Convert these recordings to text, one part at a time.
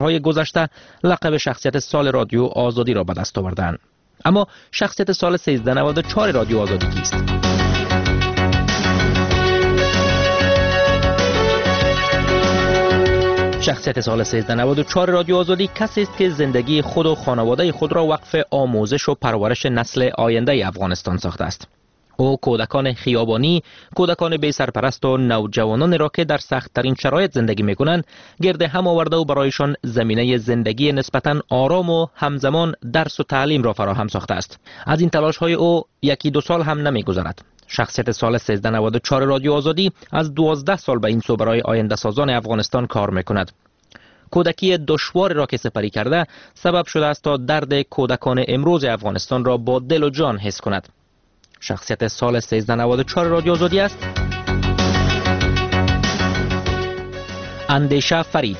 های گذشته لقب شخصیت سال رادیو آزادی را به دست آوردند. اما شخصیت سال 1394 رادیو آزادی کیست؟ شخصیت سال 1394 رادیو آزادی کسی است که زندگی خود و خانواده خود را وقف آموزش و پرورش نسل آینده افغانستان ساخته است. او کودکان خیابانی، کودکان بی سرپرست و نوجوانان را که در سخت‌ترین شرایط زندگی می‌کنند گرد هم آورده و برایشان زمینه زندگی نسبتاً آرام و همزمان درس و تعلیم را فراهم ساخته است. از این تلاش‌های او یکی دو سال هم نمی‌گذرد. شخصیت سال 1394 رادیو آزادی از 12 سال به این سو برای آینده سازان افغانستان کار می‌کند. کودکی دشوار را که سپری کرده سبب شده است تا درد کودکان امروز افغانستان را با دل و جان حس کند. شخصیت سال 1394 رادیو آزادی است اندیشه فرید.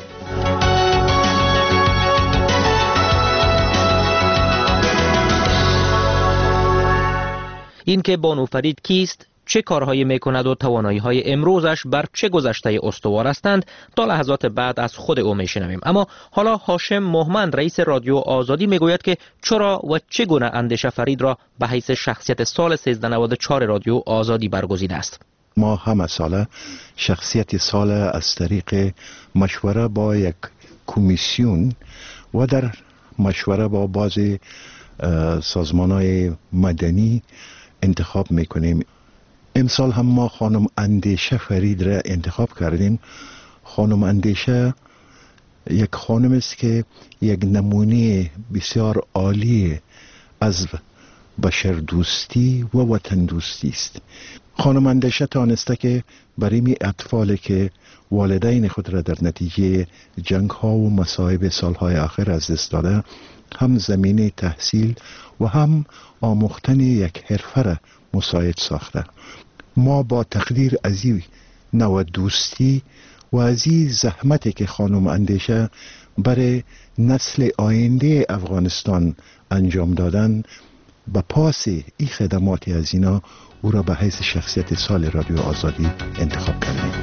این که بانو فرید کیست، چه کارهایی میکند و توانایی‌های امروزش بر چه گذشته استوار هستند تا لحظات بعد از خود او میشنویم. اما حالا هاشم مهمند رئیس رادیو آزادی میگوید که چرا و چگونه اندیشه فرید را به حیث شخصیت سال 1394 رادیو آزادی برگزیده است. ما همه ساله شخصیت سال از طریق مشوره با یک کمیسیون و در مشوره با بعضی سازمان‌های مدنی انتخاب میکنیم. امسال هم ما خانم اندیشه فرید را انتخاب کردیم. خانم اندیشه یک خانم است که یک نمونه بسیار عالی از بشر دوستی و وطن دوستی است. خانم اندیشه تانسته که برای می اطفالی که والدین خود را در نتیجه جنگ ها و مصائب سالهای آخر از دست داده هم زمینه تحصیل و هم آموختن یک حرفه را مساعد ساخته. ما با تقدیر از این نوع دوستی و از این زحمتی که خانم اندیشه برای نسل آینده افغانستان انجام دادن به پاس این خدماتی از اینا او را به حیث شخصیت سال رادیو آزادی انتخاب کردیم.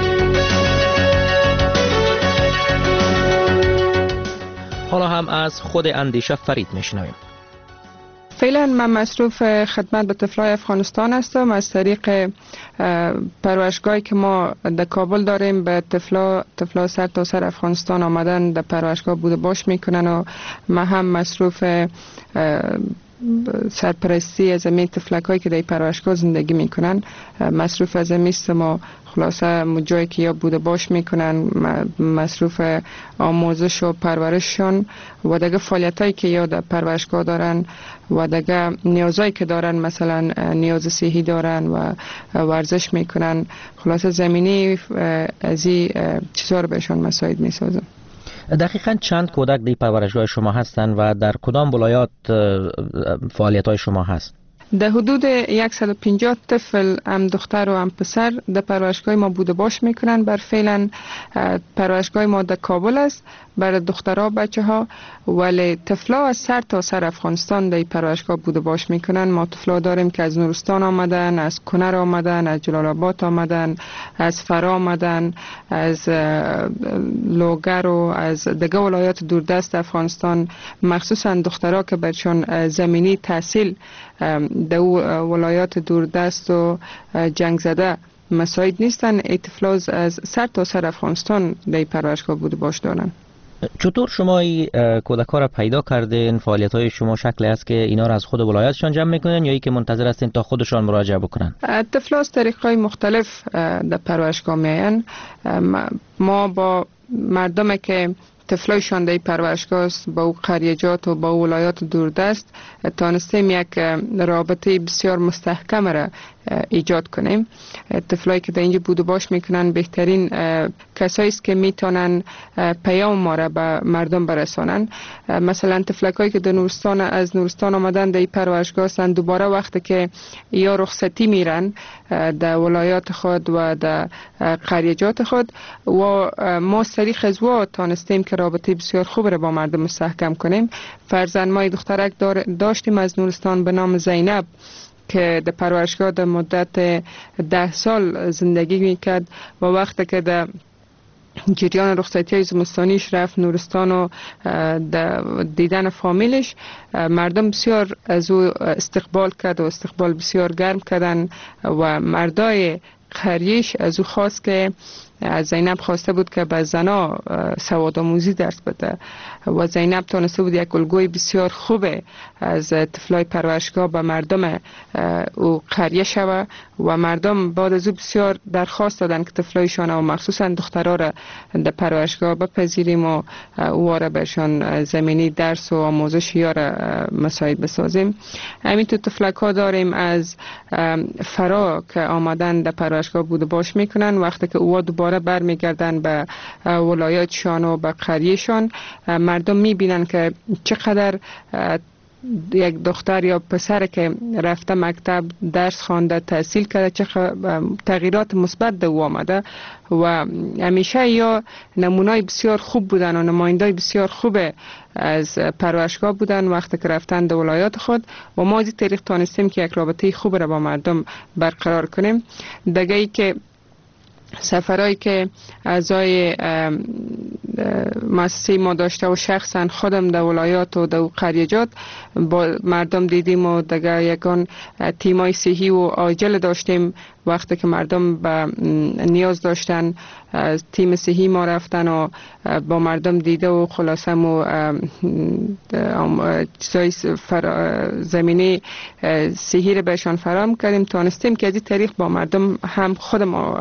حالا هم از خود اندیشه فرید میشنویم. فعلا من مصروف خدمت به طفلای افغانستان هستم. از طریق پرورشگاهی که ما در کابل داریم به طفلا سر تا سر افغانستان آمدن در پرورشگاه بوده باش میکنن و من هم مصروف سرپرستی از این طفلک هایی که در پرورشگاه زندگی میکنن مصروف از این است. ما خلاصه جایی که یا بوده باش میکنن مصروف آموزش و پرورششان و دیگه فعالیت هایی که یا در پرورشگاه دارن و دیگه نیازهایی که دارن، مثلا نیاز صحی دارن و ورزش میکنن. خلاصه زمینی از این چیزها رو بهشان مساعد میسازم. دقیقاً چند کودک در پرورشگاه شما هستند و در کدام ولایات فعالیت‌های شما هست؟ در حدود 150 طفل هم دختر و هم پسر در پرورشگاه ما بوده باش میکنن. بر فعلا پرورشگاه ما در کابل است برای دخترها بچه ها، ولی طفلا از سر تا سر افغانستان در پرورشگاه بوده باش میکنن. ما طفلا داریم که از نورستان آمدن، از کنر آمدن، از جلال آباد آمدن، از فرا آمدن، از لوگر و از دیگه ولایات دوردست افغانستان، مخصوصا دخترها که برشان زمینی تحصیل در ولایات دوردست و جنگ زده مساعد نیستن. اطفالاز از سر تا سر افغانستان در پرورشگاه بوده باش دارن. چطور شما این کودک‌ها را پیدا کردین؟ فعالیت‌های شما شکلی است که اینا را از خود ولایتشان جمع میکنن یا ای که منتظر هستین تا خودشان مراجعه بکنن؟ طفلا از طریق‌های مختلف در پرورشگاه میاین. ما با مردمی که طفلایشان در پرورشگاه است با او قریجات و با او ولایات دوردست تانستیم یک رابطه بسیار مستحکم را ایجاد کنیم. طفلایی که در اینجا بوده باش میکنن بهترین کسایی است که میتونن پیام ما را به مردم برسانن. مثلا طفلکایی که از نورستان آمدن در پرورشگاه هستند، دوباره وقتی که یا رخصتی میرن در ولایات خود و در قریجات خود و ما طریق از او تانستیم که رابطه بسیار خوب را با مردم مستحکم کنیم. فرزند ما دخترک داشتیم از نورستان به نام زینب که در پرورشگاه در مدت 10 سال زندگی میکرد و وقتی که در جریان رخصتی زمستانیش رفت نورستان و دیدن فامیلش. مردم بسیار از او استقبال کرد و استقبال بسیار گرم کردن و مردای قریش از او خواست که از زینب خواسته بود که به زنا سواد آموزی درس بده و زینب تانسته بود یک الگوی بسیار خوبه از طفلای پرورشگاه به مردم او قریه شوه و مردم بعد از او بسیار درخواست دادن که طفلایشان و مخصوصا دخترها را در پرورشگاه بپذیریم و او را بهشان زمینی درس و آموزش یا را مساعد بسازیم. همینطور طفلک ها داریم از فرا که آمدن در پرورشگاه بود باش میکنن، وقتی که او دوباره برمیگردن به ولایتشان و به قریهشان مردم میبینن که چقدر یک دختر یا پسر که رفته مکتب درس خوانده تحصیل کرده چقدر تغییرات مثبت در او آمده و همیشه یا نمونای بسیار خوب بودن و نمایندای بسیار خوب از پرورشگاه بودن وقتی که رفتن در ولایات خود و ما از این طریق تانستیم که یک رابطه خوب را با مردم برقرار کنیم. دیگه ای که سفرهایی که اعضای مؤسسه ما داشته و شخصا خودم در ولایات و در قریجات با مردم دیدیم و دیگه یکان تیمای صحی و عاجل داشتیم وقتی که مردم به نیاز داشتن تیم صحی ما رفتن و با مردم دیده و خلاصه و چیزای زمینی صحی رو بهشان فراهم کردیم. تانستیم که از این طریق با مردم هم خودم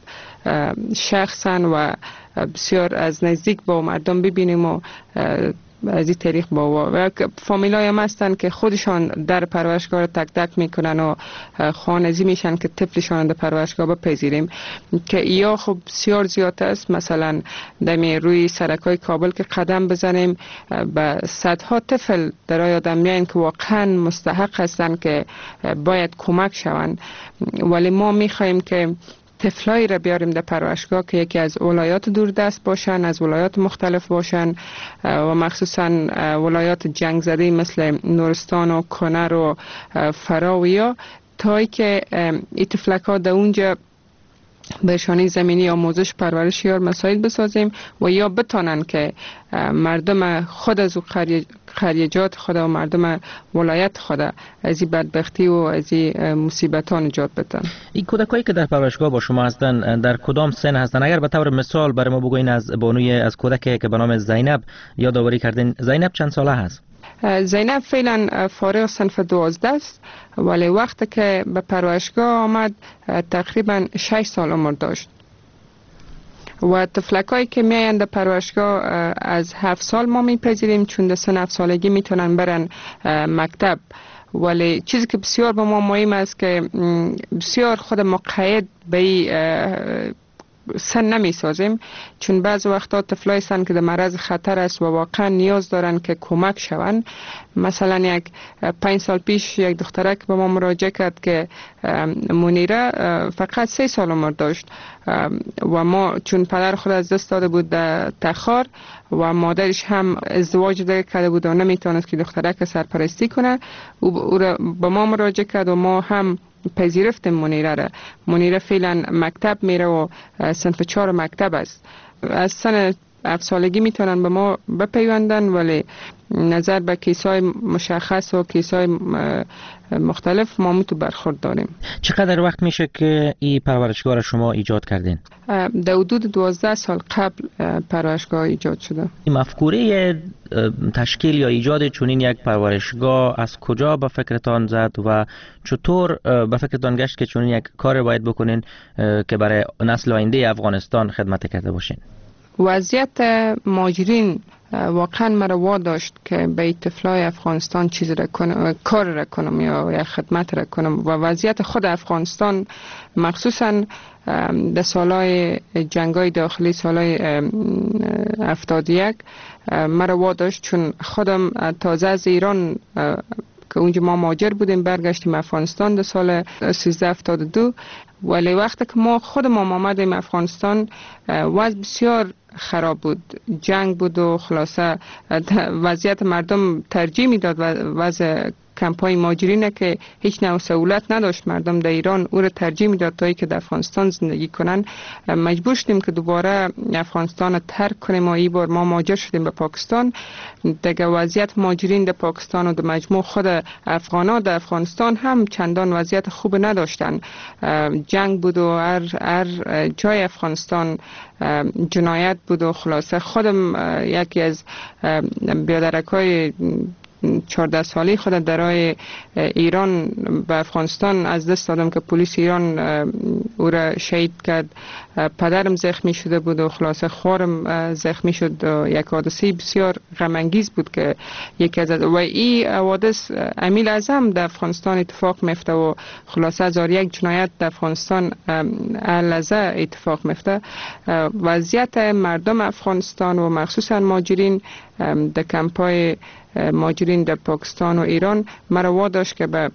شخصا و بسیار از نزدیک با مردم ببینیم و از این طریق با فامیلای هم هستن که خودشان در پرورشگاه را تک تک میکنن و خوانزی میشن که طفلشان در پرورشگاه بپذیریم که یا خب بسیار زیاد است. مثلا دمی روی سرکای کابل که قدم بزنیم به صدها طفل در آیادم میان که واقعا مستحق هستن که باید کمک شوند، ولی ما میخوایم که طفلایی را بیاریم در پرورشگاه که یکی از ولایات دوردست باشن، از ولایات مختلف باشن و مخصوصا ولایات جنگ زده مثل نورستان و کنر و فراویا تا که این طفلک ها در اونجا بهشانی زمینی آموزش پرورش یا مسائل بسازیم و یا بتانن که مردم خود از قریجات خود و مردم ولایت خود از این بدبختی و از این مصیبت ها نجات بدن. این کودکایی که در پرورشگاه با شما هستن در کدام سن هستن؟ اگر به طور مثال برای ما بگوین از بانوی از کودکی که به نام زینب یادآوری کردین، زینب چند ساله هست؟ زینب فعلا فارغ صنف 12 است ولی وقتی که به پرورشگاه آمد تقریبا 6 سال عمر داشت و طفلکایی که میایند در پرورشگاه از 7 سال ما میپذیریم چون در سن 7 سالگی میتونن برن مکتب. ولی چیزی که بسیار به ما مهم است که بسیار خود مقید به سن نمی سازیم چون بعض وقتا طفلای سن که در معرض خطر است و واقعا نیاز دارن که کمک شون. مثلا یک 5 سال پیش یک دخترک به ما مراجعه کرد که منیره فقط 3 سال عمر داشت و ما چون پدر خود از دست داده بود در تخار و مادرش هم ازدواج دیگه کرده بود و نمیتونست که دخترک سرپرستی کنه او را به ما مراجعه کرد و ما هم پذیرفتیم منیره را. منیره فعلا مکتب میره و صنف 4 مکتب است. از سن 7 سالگی میتونن به ما بپیوندن ولی نظر به کیسای مشخص و کیسای مختلف ما متو برخورد داریم. چقدر وقت میشه که این پرورشگاه را شما ایجاد کردین؟ در حدود 12 سال قبل پرورشگاه ایجاد شده. این مفکوره تشکیل یا ایجاد چنین یک پرورشگاه از کجا به فکرتان زد و چطور به فکرتان گشت که چنین یک کار باید بکنین که برای نسل آینده افغانستان خدمت کرده باشین؟ وضعیت مهاجرین واقعا مرا واداشت که به طفلای افغانستان چیز را کنم، کار را کنم یا خدمت را کنم و وضعیت خود افغانستان مخصوصا در سالهای جنگای داخلی سالهای 71 مرا واداشت چون خودم تازه از ایران که اونجا ما مهاجر بودیم برگشتیم افغانستان در سال 1372 ولی وقتی که ما خودمون آمدیم افغانستان وضع بسیار خراب بود، جنگ بود و خلاصه وضعیت مردم ترجیح میداد وضع کمپای مهاجرینه که هیچ نوع سهولت نداشت. مردم در ایران او را ترجیح میداد تا که در افغانستان زندگی کنن. مجبور شدیم که دوباره افغانستان ترک کنیم و این بار ما مهاجر شدیم به پاکستان. دیگه وضعیت مهاجرین در پاکستان و در مجموع خود افغانا در افغانستان هم چندان وضعیت خوب نداشتن. جنگ بود و هر جای افغانستان جنایت بود و خلاصه خودم یکی از بیادرکای 14 سالی خود درای ایران به افغانستان از دست دادم که پلیس ایران او را شهید کرد. پدرم زخمی شده بود و خلاصه خوارم زخمی شد. یک حادثه بسیار غم انگیز بود که یکی از و این حوادث امیل اعظم در افغانستان اتفاق میفته و خلاصه 1001 جنایت در افغانستان لحظه اتفاق میفته. وضعیت مردم افغانستان و مخصوصا مهاجرین در کمپای مهاجرین در پاکستان و ایران مرا واداشت که به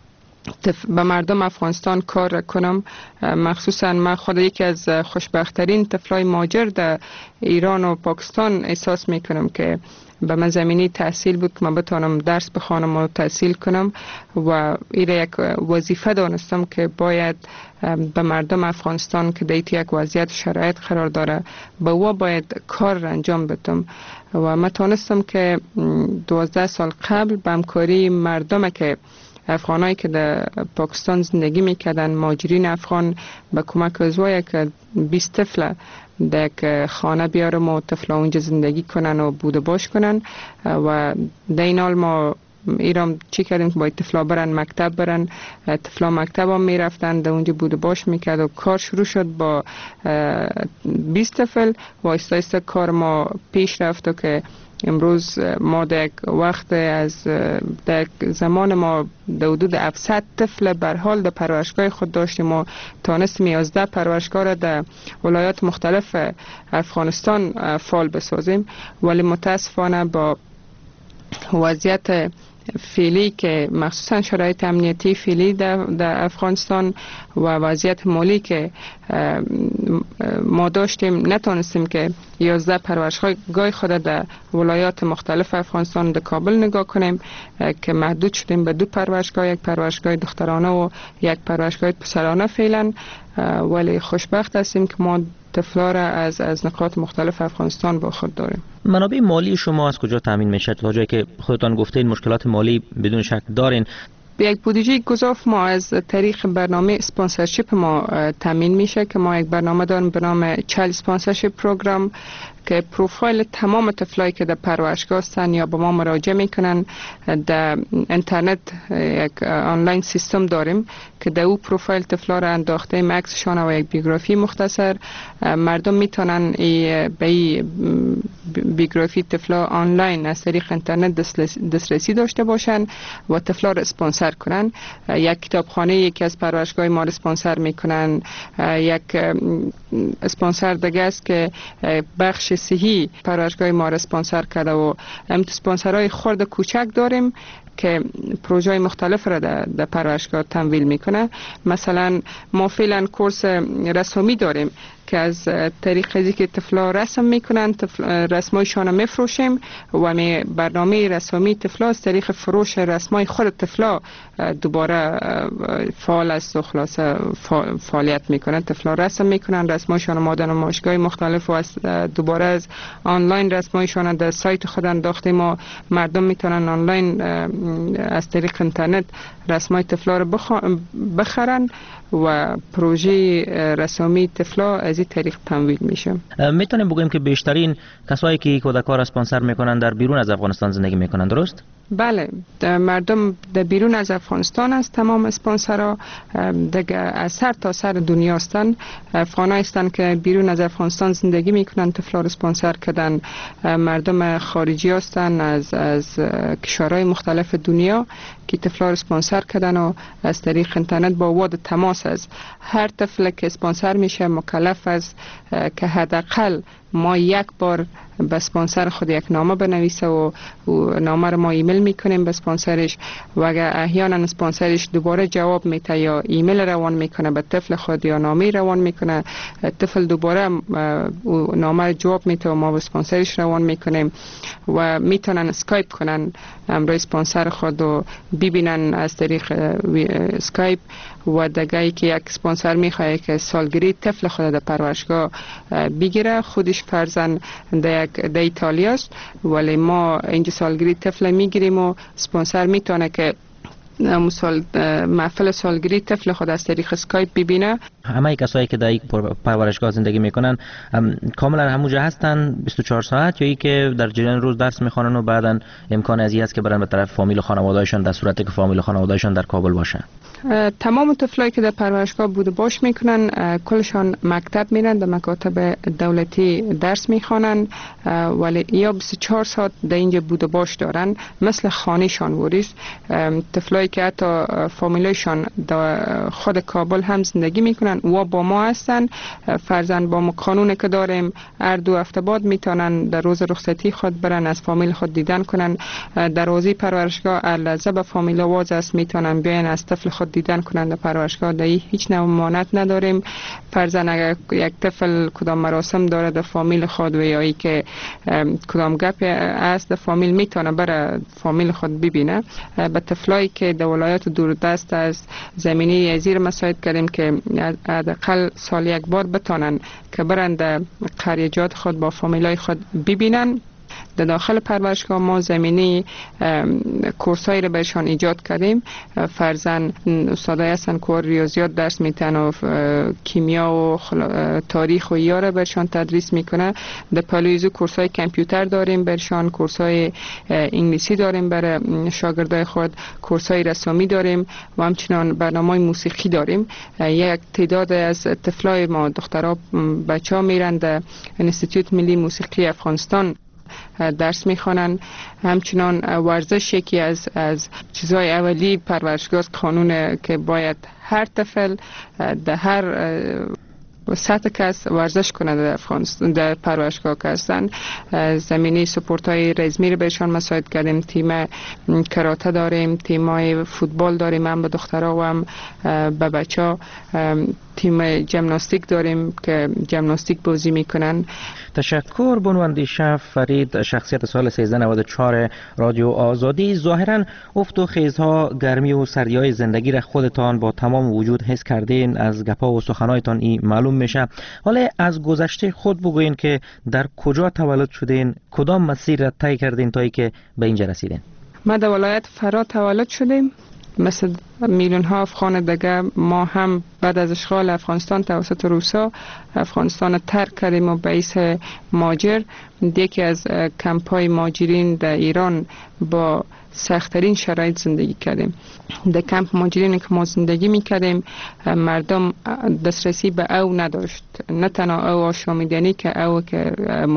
مردم افغانستان کار کنم. مخصوصا من خود یکی از خوشبخت‌ترین طفلای مهاجر در ایران و پاکستان احساس میکنم که به من زمینی تحصیل بود که من بتانم درس بخوانم و تحصیل کنم و این یک وظیفه دانستم که باید به مردم افغانستان که دیت یک وضعیت شرایط قرار داره به او باید کار انجام بدم و من تانستم که 12 سال قبل به همکاری مردم که افغانایی که در پاکستان زندگی میکردن، مهاجرین افغان، به کمک از وای که 20 طفل در یک خانه بیارم و طفلا اونجا زندگی کنن و بود باش کنن و در این حال ما ایران چی کردیم که باید طفلا برن مکتب برن. طفلا مکتب هم میرفتن در اونجا بود باش میکرد و کار شروع شد با 20 طفل و آیسته آیسته کار ما پیش رفت و که امروز ما در وقت از در زمان ما در حدود 700 طفل بر حال در پرورشگاه خود داشتیم و تانستیم 11 پرورشگاه را در ولایات مختلف افغانستان فعال بسازیم. ولی متاسفانه با وضعیت فعلی که مخصوصا شرایط امنیتی فعلی در افغانستان و وضعیت مالی که ما داشتیم نتونستیم که 11 پرورشگاه خود در ولایات مختلف افغانستان در کابل نگاه کنیم که محدود شدیم به 2 پرورشگاه، یک پرورشگاه دخترانه و یک پرورشگاه پسرانه فعلا. ولی خوشبخت هستیم که ما طفلا را از نقاط مختلف افغانستان با خود داریم. منابع مالی شما از کجا تامین میشه؟ تا جایی که خودتان گفتین مشکلات مالی بدون شک دارین. یک بودجه گزاف ما از طریق برنامه اسپانسرشیپ ما تامین میشه که ما یک برنامه داریم به نام چایلد اسپانسرشیپ پروگرام که پروفایل تمام طفلایی که در پرورشگاه هستند یا به ما مراجعه میکنن در اینترنت یک آنلاین سیستم داریم که در او پروفایل طفلا را انداخته عکسشان و یک بیوگرافی مختصر مردم میتونن به بیوگرافی طفلا آنلاین از طریق اینترنت دسترسی داشته باشن و طفلا را اسپانسر کنن. یک کتابخانه یکی از پرورشگاه ما را اسپانسر میکنن. یک اسپانسر دیگه است که بخش صحی پرورشگاه ما را اسپانسر کرده و اسپانسرهای خرد کوچک داریم که پروژه مختلف را در پرورشگاه تمویل میکنه. مثلا ما فعلا کورس رسمی داریم که از طریق ازی که طفلا رسم میکنن رسمایشان میفروشیم و برنامه رسمی طفلا از طریق فروش رسمای خود طفلا دوباره فعال است و خلاصه فعالیت میکنن. طفلا رسم میکنن رسمایشان ما در نمایشگاه مختلف و دوباره از آنلاین رسمایشان در سایت خود انداخته ما مردم میتونن آنلاین از طریق اینترنت رسمای طفلا رو بخرن و پروژه رسمی طفلا از این طریق تمویل میشه. میتونیم بگوییم که بیشترین کسایی که کودکان را اسپانسر میکنن در بیرون از افغانستان زندگی میکنن، درست؟ بله، مردم در بیرون از افغانستان است. تمام اسپانسرها دیگه از هر تا سر دنیا هستند. افغانایی هستند که بیرون از افغانستان زندگی میکنن طفلا را اسپانسر کردن. مردم خارجی هستند از کشورهای مختلف دنیا که طفلا را اسپانسر کردن و از طریق اینترنت با واد تماس است. هر طفل که اسپانسر میشه مکلف است که حداقل ما یک بار به اسپانسر خود یک نامه بنویسه و نامه رو ما ایمیل میکنیم به اسپانسرش و اگر احیانا اسپانسرش دوباره جواب میده یا ایمیل روان میکنه به طفل خود یا نامه روان میکنه، طفل دوباره نامه رو جواب میده و ما به اسپانسرش روان میکنیم و میتونن اسکایپ کنن امروی اسپانسر خود و ببینن از طریق اسکایپ. و دیگه که یک اسپانسر میخواد که سالگیری طفل خود در پرورشگاه بگیره، خودش فرزن در ایتالیا است ولی ما اینجا سالگیری طفل میگیریم و اسپانسر میتونه که محفل سالگیری طفل خود از طریق اسکایپ ببینه. همه کسایی که در یک پرورشگاه زندگی میکنن کاملا همونجا هستن 24 ساعت یا ای که در جریان روز درس میخوانن و بعدن امکان از این است که برن به طرف فامیل و خانواده‌شان در صورتی که فامیل و خانواده‌شان در کابل باشه؟ تمام طفلایی که در پرورشگاه بود و باش میکنن کلشان مکتب میرن، در مکاتب دولتی درس میخوانن ولی یا 24 ساعت در اینجا بود و باش دارن مثل خانهشان وریست. طفلایی که حتی فامیلشان در خود کابل هم زندگی میکنن و با ما هستن، فرزن با ما قانون که داریم هر 2 هفته بعد میتونن در روز رخصتی خود برن از فامیل خود دیدن کنن. در روزی پرورشگاه هر لحظه به فامیل آواز است میتونن بیاین از طفل خود دیدن کنن. در پرورشگاه در هیچ نوع ممانعت نداریم. فرزن اگر یک طفل کدام مراسم داره در فامیل خود و یا ای که کدام گپ است در فامیل میتونه بره فامیل خود ببینه. به طفلایی که در ولایات دوردست از زمینی زیر مساعد کردیم که حداقل سال یک بار بتونن که برن در قریجات خود با فامیلای خود ببینن. در داخل پرورشگاه ما زمینی کورسایی را برشان ایجاد کردیم. فرزن استادای هستن که ریاضیات درس میتن و کیمیا و تاریخ و یا را برشان تدریس میکنه. در پلویزو کورسای کامپیوتر داریم برشان، کورسای انگلیسی داریم برای شاگردای خود، کورسای رسامی داریم و همچنان برنامه موسیقی داریم. یک تعداد از طفلای ما دخترها بچه ها میرن در انستیتوت ملی موسیقی افغانستان درس میخوانن. همچنان ورزش یکی از چیزهای اولی پرورشگاه قانون که باید هر طفل در هر سطح کس ورزش کنه در افغانستان در پرورشگاه که هستن. زمینی سپورت های رزمی رو بهشان مساعد کردیم. تیم کراته داریم، تیم های فوتبال داریم هم به دخترها و هم به بچه ها. تیم جمناستیک داریم که جمناستیک بازی میکنن. تشکر بنواندیشه فرید، شخصیت سال 1394 رادیو آزادی. ظاهرا افت و خیزها، گرمی و سردی های زندگی را خودتان با تمام وجود حس کردین، از گپا و سخنایتان این معلوم میشه. حالا از گذشته خود بگوین که در کجا تولد شدین، کدام مسیر را طی کردین تا ای که به اینجا رسیدین؟ ما در ولایت فرا تولد شدیم. مثل میلیون ها افغان دیگه ما هم بعد از اشغال افغانستان توسط روسا افغانستان ترک کردیم و باعث ماجر یکی از کمپ های ماجرین در ایران با سخت‌ترین شرایط زندگی کردیم. در کمپ ماجرین که ما زندگی می‌کردیم مردم دسترسی به او نداشت، نه تنها او آشامیدنی که او که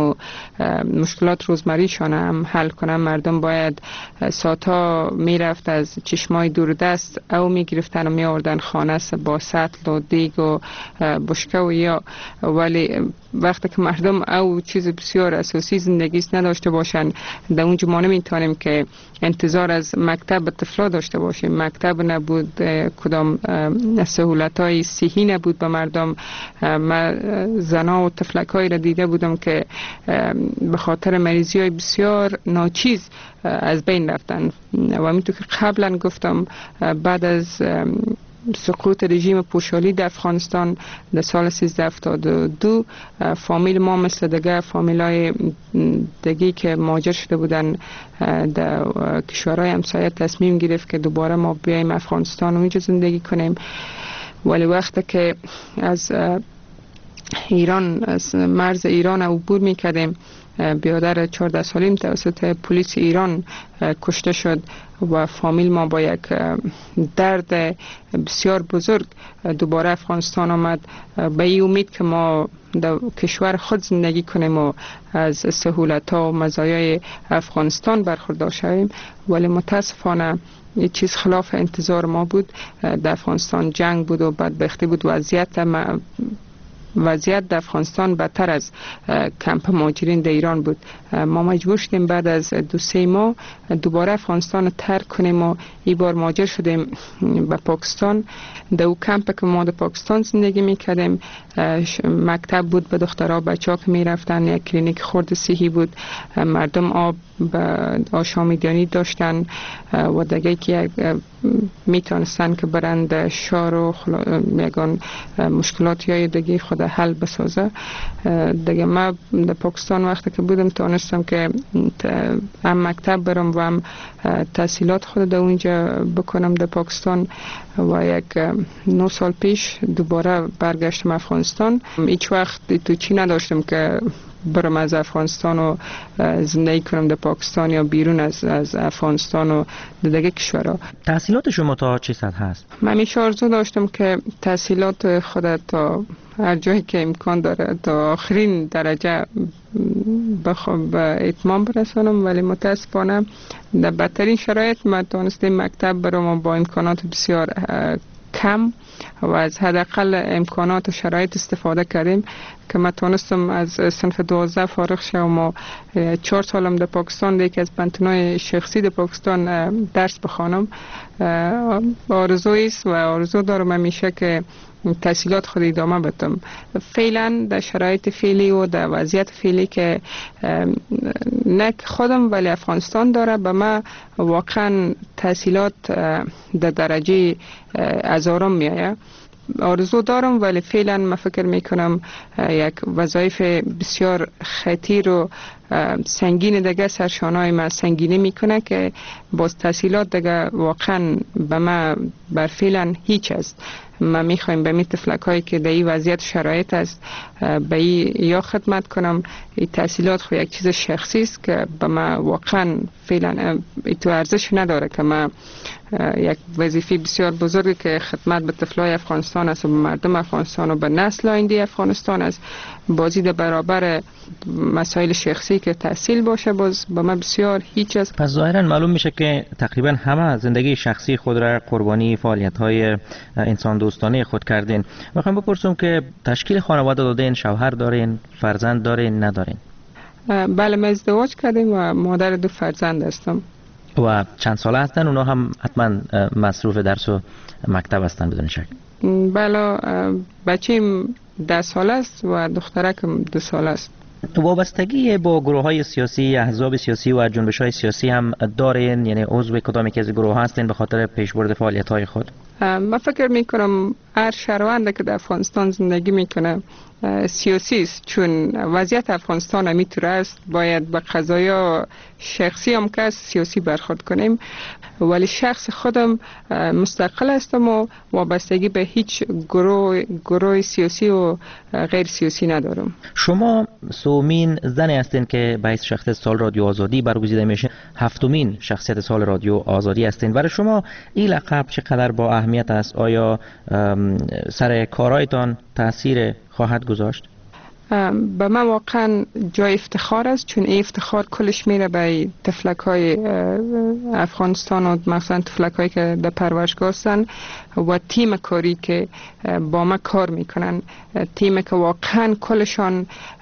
مشکلات روزمریشان هم حل کنن. مردم باید ساعتها میرفت از چشمای دوردست او میگرفتن و میآوردن خانه با سطل و دیگ و بشکه و یا، ولی وقتی که مردم او چیز بسیار اساسی زندگی نداشته باشن در اونجا ما نمیتونیم که انتظار از مکتب طفلا داشته باشیم. مکتب نبود، کدام سهولت‌های صحی نبود به مردم. زنا و طفلک‌هایی را دیده بودم که به خاطر مریضی‌های بسیار ناچیز از بین رفتن و همینطور که قبلا گفتم بعد از سقوط رژیم پوشالی در افغانستان در سال 1372 فامیل ما مثل دیگه فامیلای دیگه که مهاجر شده بودن در کشورهای همسایه تصمیم گرفت که دوباره ما بیایم افغانستان و اینجا زندگی کنیم. ولی وقتی که از ایران، از مرز ایران عبور میکردیم، برادر 14 سالیم توسط پلیس ایران کشته شد و فامیل ما با یک درد بسیار بزرگ دوباره افغانستان آمد به این امید که ما در کشور خود زندگی کنیم و از سهولت‌ها و مزایای افغانستان برخوردار شویم. ولی متاسفانه یه چیز خلاف انتظار ما بود. در افغانستان جنگ بود و بدبختی بود، وضعیت وضعیت در افغانستان بدتر از کمپ مهاجرین در ایران بود. ما مجبور شدیم بعد از 2-3 ماه دوباره افغانستان رو ترک کنیم و این بار مهاجر شدیم به پاکستان. در او کمپ که ما در پاکستان زندگی میکردیم مکتب بود به دخترها بچه‌ها که میرفتن، یک کلینیک خرد صحی بود، مردم آب آشامیدنی داشتن و دیگه که میتونستن که برند شار و یگان مشکلات یا دیگه خود حل بسازه. دیگه ما در پاکستان وقتی که بودم تونستم که هم مکتب برم و هم تحصیلات خود در اونجا بکنم در پاکستان و یک 9 سال پیش دوباره برگشتم افغانستان. هیچ وقت تو چی نداشتم که برم از افغانستان و زندگی کنم در پاکستان یا بیرون از افغانستان و دیگه کشورها. تحصیلات شما تا چه سطح هست؟ من همیشه آرزو داشتم که تحصیلات خودت تا هر جایی که امکان داره تا آخرین درجه به اتمام برسانم، ولی متاسفانه در بدترین شرایط من تونستم مکتب برم و با امکانات بسیار کم و از حداقل امکانات و شرایط استفاده کردیم که من تونستم از صنف 12 فارغ شدم و 4 سالم در پاکستان یکی از پنتونای شخصی در پاکستان درس بخوانم. آرزویی است و آرزو دارم همیشه که تحصیلات خود ادامه بدم. فعلا در شرایط فعلی و در وضعیت فعلی که نه خودم ولی افغانستان داره به ما واقعا تحصیلات در درجه هزارم میایه. آرزو دارم ولی فعلا من فکر میکنم یک وظایف بسیار خطیر و سنگین دیگه سرشانهای ما سنگینی میکنه که باز تحصیلات دیگه واقعا به ما بر فعلا هیچ است. ما میخوایم به می تفلک هایی که در این وضعیت شرایط است به این یا خدمت کنم. این تحصیلات خو یک چیز شخصی است که به ما واقعا فعلا تو ارزش نداره که ما یک وظیفه بسیار بزرگی که خدمت به طفلای افغانستان است و به مردم افغانستان و به نسل آینده افغانستان است بازی در برابر مسائل شخصی که تحصیل باشه باز به ما بسیار هیچ است. پس ظاهرا معلوم میشه که تقریبا همه زندگی شخصی خود را قربانی فعالیت‌های انسان دوستانه خود کردین. میخوام بپرسم که تشکیل خانواده دادین، شوهر دارین، فرزند دارین، ندارین؟ بله ما ازدواج کردیم و مادر 2 فرزند هستم. و چند ساله هستن؟ اونا هم حتما مصروف درس و مکتب هستن بدون شک. بله بچیم 10 ساله است و دخترکم 2 ساله است. وابستگی با گروه های سیاسی، احزاب سیاسی و جنبش های سیاسی هم دارین؟ یعنی عضو کدام یک از گروه هستین به خاطر پیشبرد فعالیت های خود؟ من فکر میکنم هر شهروند که در افغانستان زندگی میکنه سیاسی است، چون وضعیت افغانستان همیطور است. باید به قضایا شخصی هم که سیاسی برخورد کنیم، ولی شخص خودم مستقل هستم و وابستگی به هیچ گروه سیاسی و غیر سیاسی ندارم. شما سومین زنی هستین که باعث شخصیت سال رادیو آزادی برگزیده میشه، 7مین شخصیت سال رادیو آزادی هستین. برای شما این لقب چقدر با اهمیت است؟ آیا سر کارایتان تاثیر خواهد گذاشت؟ به من واقعا جای افتخار است، چون این افتخار کلش میره به تفلک های افغانستان و مثلا تفلک هایی که در پرورشگاه هستن و تیم کاری که با ما کار میکنن، تیم که واقعا کلشان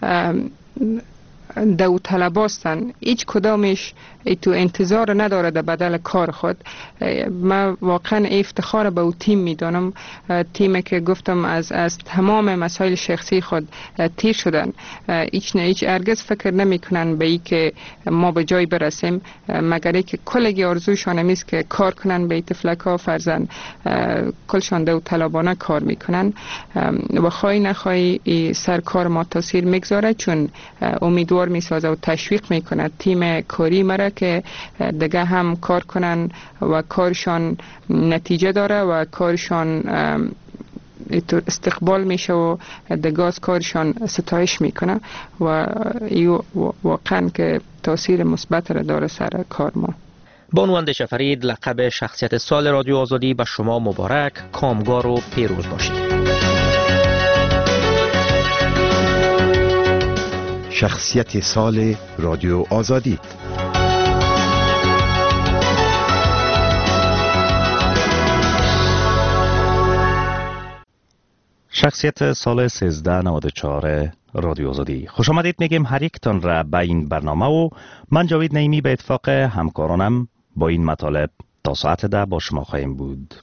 داوطلب هستن، هیچ کدامش تو انتظار نداره در بدل کار خود. من واقعا افتخار به او تیم میدانم، تیمی که گفتم از تمام مسائل شخصی خود تیر شدن. هیچ هرگز فکر نمی کنن به ای که ما به جای برسیم، مگر ای که کلگی آرزویشان همیست که کار کنن به تفلک ها فرزند، کلشان داوطلبانه کار میکنن و خواهی نخواهی سرکار ما تاثیر میگذاره، چون امیدوار میسازه و تشویق میکنه تیم کاری مرا که دیگه هم کار کنن و کارشان نتیجه داره و کارشان استقبال میشه و دیگه از کارشان ستایش میکنه و واقعا که تاثیر مثبت را داره سر کار ما. بانو اندیشه فرید، لقب شخصیت سال رادیو آزادی به شما مبارک، کامگار و پیروز باشید. شخصیت سال رادیو آزادی. شخصیت سال 1394 رادیو آزادی. خوش آمدید میگیم هر یکتان را به این برنامه و من جاوید نعیمی به اتفاق همکارانم با این مطالب تا ساعت 10 با شما خواهیم بود.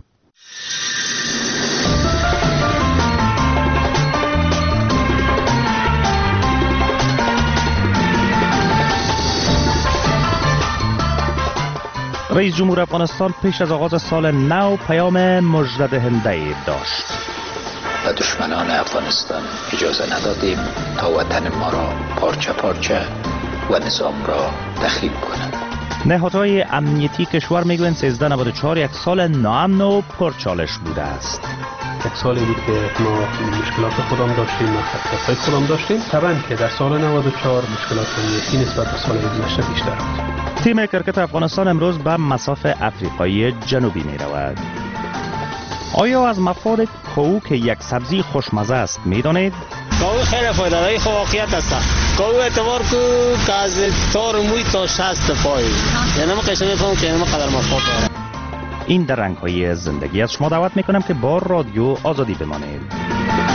رئیس جمهور افغانستان پیش از آغاز سال نو پیام مژده‌دهنده داشت. و دشمنان افغانستان اجازه ندادیم تا وطن ما را پارچه پارچه و نظام را تخریب کنند. نهادهای امنیتی کشور میگویند 1394 یک سال ناامن و پرچالش بوده است. یک سالی بود که ما مشکلات خودم داشتیم، مخاطرات خودم داشتیم. طبعا که در سال 94 مشکلات امنیتی نسبت به سال گذشته بیشتر بود. تیم کرکت افغانستان امروز به مصاف افریقای جنوبی می رود. آیا از مفاد کوهو که یک سبزی خوشمزه است می دانید؟ کوهو خیلی فایده داره، خب واقعیت است. کوهو اعتبار که از تار موی تا شست پای، یعنی من قشنگ میفهمم که اینم قدر مفاد داره. این در رنگ‌های زندگی از شما دعوت میکنم که با رادیو آزادی بمانید.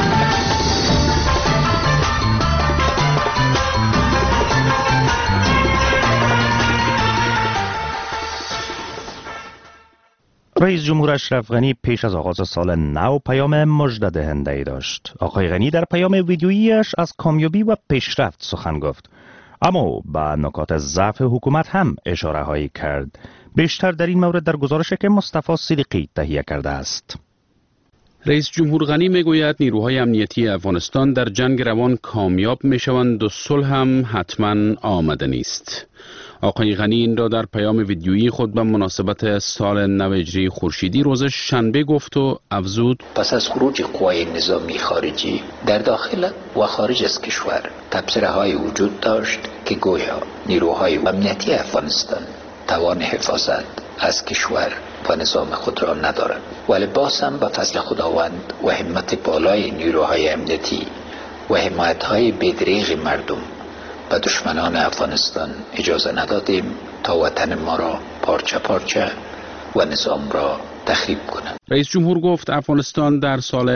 رئیس جمهور اشرف غنی پیش از آغاز سال نو پیام مژده‌دهنده‌ای داشت. آقای غنی در پیام ویدیویی‌اش از کامیابی و پیشرفت سخن گفت، اما به نکات ضعف حکومت هم اشاره هایی کرد. بیشتر در این مورد در گزارشی که مصطفی صدیقی تهیه کرده است. رئیس جمهور غنی میگوید نیروهای امنیتی افغانستان در جنگ روان کامیاب میشوند و صلح هم حتما آمده نیست. آقای غنی این را در پیام ویدیویی خود به مناسبت سال نو هجری خورشیدی روز شنبه گفت و افزود: پس از خروج قوای نظامی خارجی در داخل و خارج از کشور تبصره های وجود داشت که گویا نیروهای امنیتی افغانستان توان حفاظت از کشور و نظام خود را ندارند، ولی باز هم به فضل خداوند و همت بالای نیروهای امنیتی و حمایت‌های بی‌دریغ مردم و دشمنان افغانستان اجازه ندادیم تا وطن ما را پارچه پارچه و نظام را تخریب کنند. رئیس جمهور گفت افغانستان در سال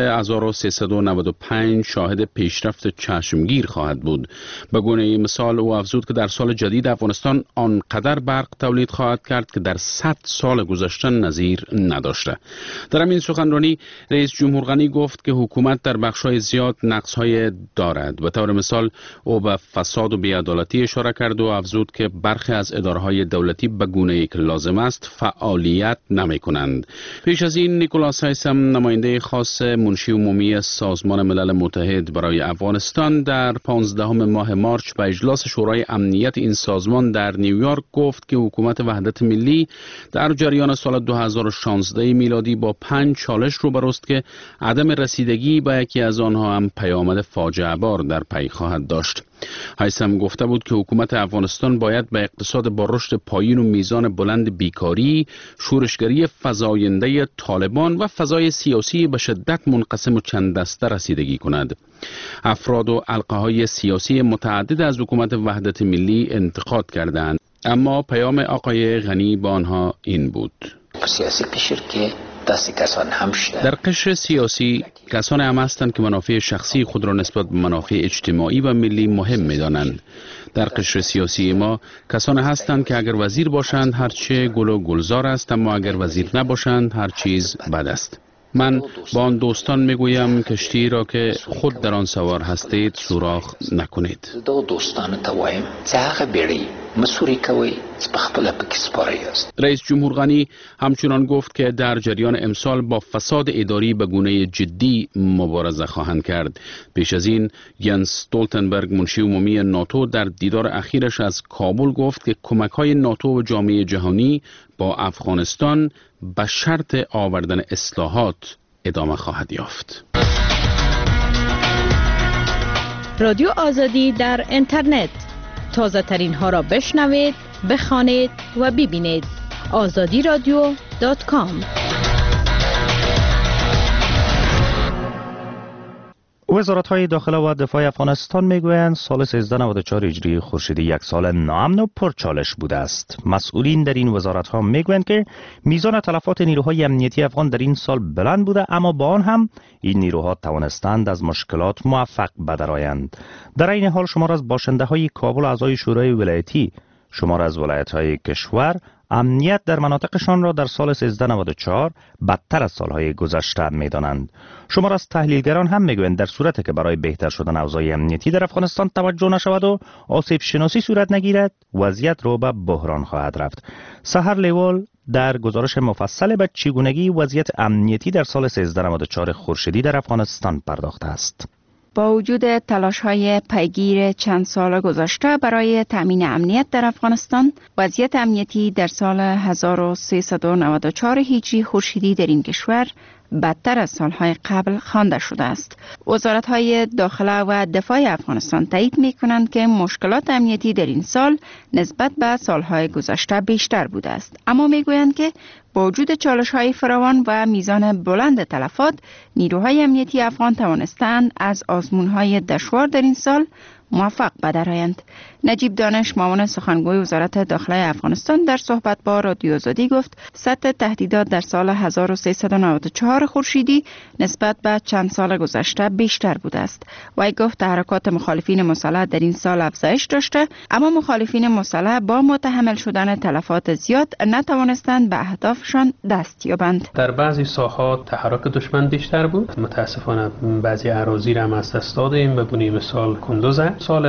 1395 شاهد پیشرفت چشمگیر خواهد بود. به گونه مثال او افزود که در سال جدید افغانستان آنقدر برق تولید خواهد کرد که در 100 سال گذشته نظیر نداشته. در همین سخنرانی رئیس جمهور غنی گفت که حکومت در بخش‌های زیاد نقص‌های دارد. به طور مثال او به فساد و بی‌عدالتی اشاره کرد و افزود که برخی از اداره‌های دولتی به گونه‌ای که لازم است فعالیت نمی‌کنند. پیش از این نیکولاس هایسم نماینده خاص منشی عمومی سازمان ملل متحد برای افغانستان در 15 ماه مارچ به اجلاس شورای امنیت این سازمان در نیویورک گفت که حکومت وحدت ملی در جریان سال 2016 میلادی با 5 چالش روبروست که عدم رسیدگی به یکی از آنها هم پیامد فاجعه بار در پی خواهد داشت. هایسم گفته بود که حکومت افغانستان باید به اقتصاد با رشد پایین و میزان بلند بیکاری، شورشگری فزاینده طالبان و فضای سیاسی به شدت منقسم و چند دسته رسیدگی کند. افراد و حلقه‌های سیاسی متعدد از حکومت وحدت ملی انتقاد کردند، اما پیام آقای غنی با آنها این بود: سیاسی قشر که دست کسان هم شده. در قشر سیاسی کسان هم هستند که منافع شخصی خود را نسبت به منافع اجتماعی و ملی مهم می‌دانند. در قشر سیاسی ما کسان هستند که اگر وزیر باشند هرچه گل و گلزار است، اما اگر وزیر نباشند هر چیز بد است. من با آن دوستان میگویم کشتی را که خود در آن سوار هستید سوراخ نکنید. دو دوستان توایم زاغ بری مسوری کوي خپل پکې سپاره است. رئیس جمهور غنی همچنان گفت که در جریان امسال با فساد اداری به گونه جدی مبارزه خواهند کرد. پیش از این ینس استولتنبرگ منشی عمومی ناتو در دیدار اخیرش از کابل گفت که کمک‌های ناتو و جامعه جهانی با افغانستان به شرط آوردن اصلاحات ادامه خواهد یافت. رادیو آزادی در اینترنت، تازه ترین ها را بشنوید، بخوانید و ببینید. azadiradio.com. وزارت‌های داخله و دفاع افغانستان میگویند سال 1394 هجری خورشیدی یک سال ناامن و پرچالش بوده است. مسئولین در این وزارت‌ها میگویند که میزان تلفات نیروهای امنیتی افغان در این سال بلند بوده، اما با آن هم این نیروها توانستند از مشکلات موفق بدرآیند. در این حال شمار از باشنده‌های کابل اعضای شورای ولایتی، شمار از ولایت‌های کشور امنیت در مناطقشان را در سال 1394 بدتر از سالهای گذشته می‌دانند. شمار از تحلیلگران هم میگویند در صورتی که برای بهتر شدن اوضاع امنیتی در افغانستان توجه نشود و آسیب شناسی صورت نگیرد، وضعیت رو به بحران خواهد رفت. سحر لیوال در گزارش مفصل به چگونگی وضعیت امنیتی در سال 1394 خورشیدی در افغانستان پرداخته است. با وجود تلاش‌های پیگیر چند سال گذشته برای تأمین امنیت در افغانستان، وضعیت امنیتی در سال 1394 هجری خورشیدی در این کشور بدتر از سالهای قبل خوانده شده است. وزارت‌های داخله و دفاع افغانستان تایید می‌کنند که مشکلات امنیتی در این سال نسبت به سالهای گذشته بیشتر بوده است، اما می‌گویند که با وجود چالش‌های فراوان و میزان بلند تلفات، نیروهای امنیتی افغان توانستند از آزمون‌های دشوار در این سال موفق بدرآیند. نجیب دانش، معاون سخنگوی وزارت داخله افغانستان، در صحبت با رادیو آزادی گفت سطح تهدیدات در سال 1394 خورشیدی نسبت به چند سال گذشته بیشتر بوده است. وی گفت تحرکات مخالفین مسلح در این سال افزایش داشته، اما مخالفین مسلح با متحمل شدن تلفات زیاد نتوانستند به اهدافشان دست یابند. در بعضی ساحات تحرک دشمن بیشتر بود. متاسفانه بعضی اراضی را هم از دست دادیم، به گونه مثال کندوز. سال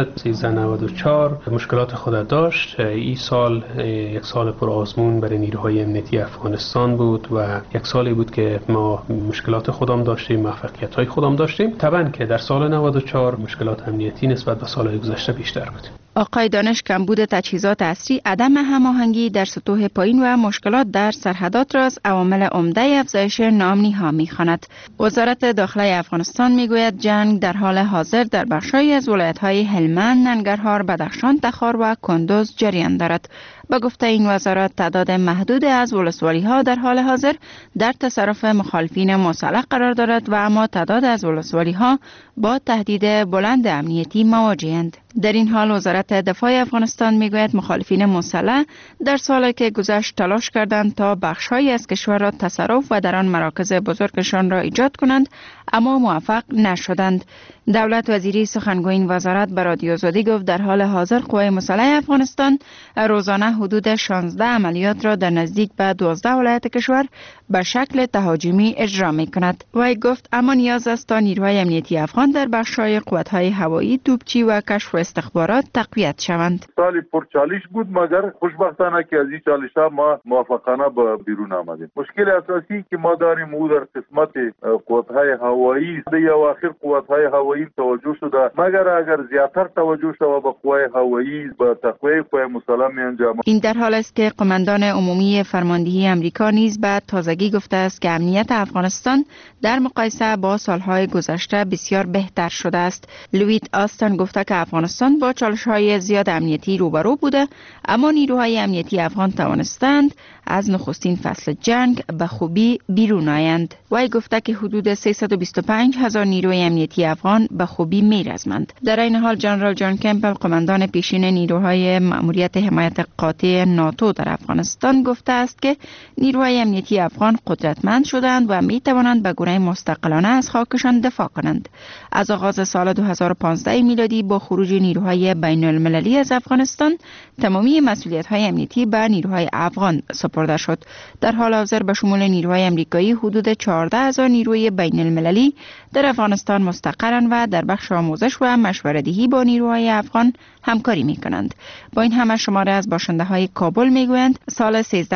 1394 مشکلات خود داشت. این سال یک سال پر آزمون برای نیروهای امنیتی افغانستان بود و یک سالی بود که ما مشکلات خودم داشتیم، موفقیت‌های خودم داشتیم. طبعا که در سال 94 مشکلات امنیتی نسبت به سال‌های گذشته بیشتر بود. آقای دانش کمبود تجهیزات عصری، عدم هماهنگی در سطوح پایین و مشکلات در سرحدات را از عوامل عمده افزایش ناامنی ها می‌خواند. وزارت داخله افغانستان میگوید جنگ در حال حاضر در بخش‌هایی از ولایت‌های هلمند، ننگرهار، بدخشان، تخار و کندوز جریان دارد. با گفته این وزارت تعداد محدود از ولسوالی‌ها در حال حاضر در تصرف مخالفین مسلح قرار دارد و اما تعداد از ولسوالی‌ها با تهدید بلند امنیتی مواجه‌اند. در این حال وزارت دفاع افغانستان میگوید مخالفین مسلح در سالی که گذشت تلاش کردند تا بخش‌هایی از کشور را تصرف و در آن مراکز بزرگشان را ایجاد کنند، اما موفق نشدند. دولت وزیری سخنگوی این وزارت به رادیو آزادی گفت در حال حاضر قوای مسلح افغانستان روزانه حدود 16 عملیات را در نزدیک به 12 ولایت کشور به شکل تهاجمی اجرا می‌کند. وی گفت اما نیاز است تا نیروهای امنیتی افغان در بخش‌های قوت‌های هوایی، توپچی و کشف و استخبارات تقویت شوند. سالی پرچالش بود، مگر خوشبختانه که از این چالش‌ها ما موفقانه به بیرون آمدیم. مشکل اساسی که ما داریم او در قسمت قوت‌های هوایی یا اخر قوت‌های هوایی توجه شده، مگر اگر زیاتر توجه شود به قوای هوایی به تقویت قوای مسلح می‌انجام. این در حال است که قماندان عمومی فرماندهی آمریکا نیز به تازگی گفته است که امنیت افغانستان در مقایسه با سالهای گذشته بسیار بهتر شده است. لوید آستن گفته که افغانستان با چالش‌های زیاد امنیتی روبرو بوده، اما نیروهای امنیتی افغان توانستند از نخستین فصل جنگ به خوبی بیرون آیند. وی گفته که حدود 325,000 نیروی امنیتی افغان به خوبی میرزمند. در این حال جنرال جان کمپل، قماندان پیشین نیروهای مأموریت حمایت قاطع ناتو در افغانستان، گفته است که نیروهای امنیتی افغان قدرتمند شدند و می توانند به گونه مستقلانه از خاکشان دفاع کنند. از آغاز سال 2015 میلادی با خروج نیروهای بین المللی از افغانستان، تمامی مسئولیت‌های امنیتی به نیروهای افغان سپرده شد. در حال حاضر به شمول نیروهای آمریکایی حدود 14,000 نیروی بین المللی در افغانستان مستقرند و در بخش آموزش و مشوره‌دهی با نیروهای افغان همکاری می‌کنند. با این همه شماره از باشنده‌های کابل می‌گویند سال